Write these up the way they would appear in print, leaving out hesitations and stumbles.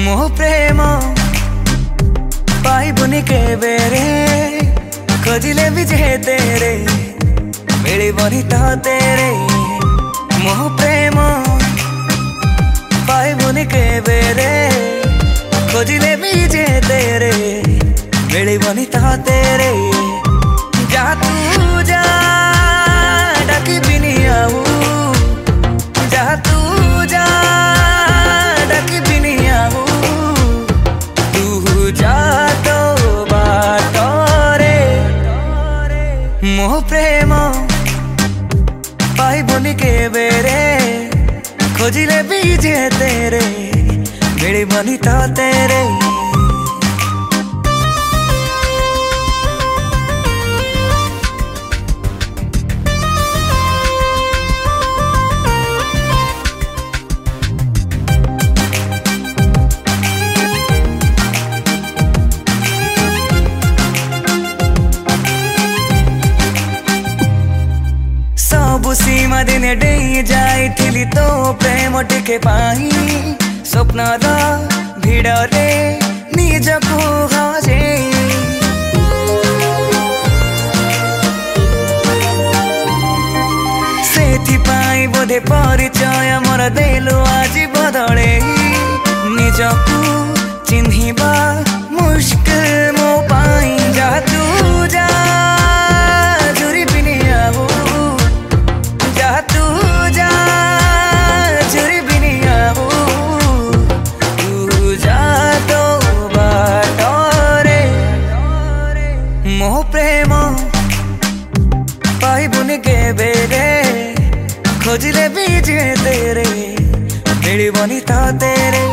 मो प्रेम पाइबुनि केबे रे खोजिले भी जे तेरे मिलिबनि तो तेरे। मो प्रेम पाइबुनि केबे रे खोजिले भी जे तेरे मिलिबनि तो तेरे। जा तू जा डाकी बिनी आऊ, जा तू जा डाकी बिनी आऊ, तू जा तो बाटो रे। मो प्रेम पाइबुनि केबे रे खोजिले भी जे तेरे मिलिबनि तो तेरे। सबु सीमा दिने डेई जाइथिली तो प्रेम टिके पाई स्वप्नर भिड़रे निजको हजे। सेथिपाई बोधे परिचय मोर देलु आज बदले निजको चिन्हिबा मुश्किल मो पाई। जा तू जा जुरी बिनी आऊ, जा तू जा जुरी बिनी आऊ, तू जा तो बाटो रे। मो प्रेम पाइबुनि केबे रे खोजिले भी जे तेरे मिलिबनि तो तेरे।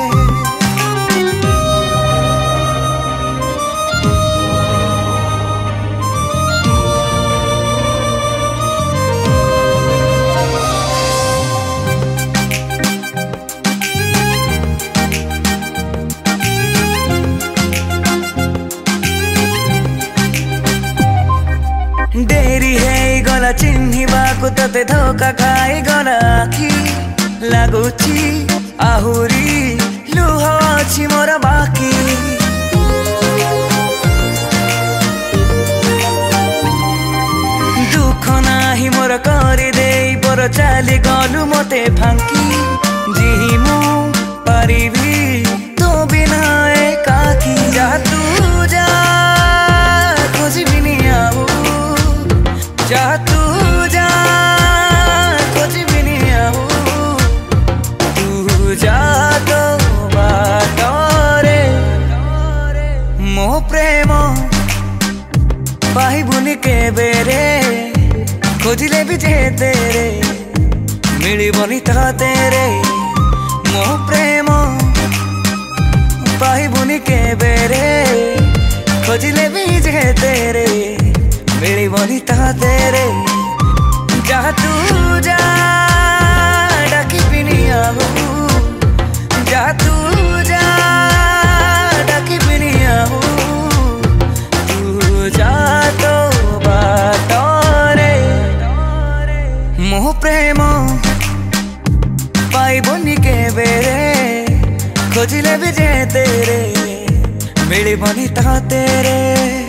डेरी है गला चिन्हिबाकु तते धोका खाई गला आखि लागुची आहुरी लुह अछि मोर बाकी। दुख नाही मोर करि देई पर चाली गलु मते फांकी। जी मु पारिबी तो बिना एकाकी। जा तू जा खोजिबिनि आऊ, जा तू जा खोजिबिनि आऊ, तू जा तो बाटो रे। मो प्रेम पाइबुनि केबे रे खोजिले भी जे तेरे मिलिबनि तो तेरे। मो प्रेम पाइबुनि केबे रे खोजिले भी जे तेरे मिलिबनि तो तेरे। जा तू जा डाकी बिनी आऊ, जा तू जा डाकी बिनी आऊ, तू जा तो बाटो रे। मो प्रेम पाइबुनि केबे रे खोजिले भी जे तेरे मिलिबनि तो तेरे।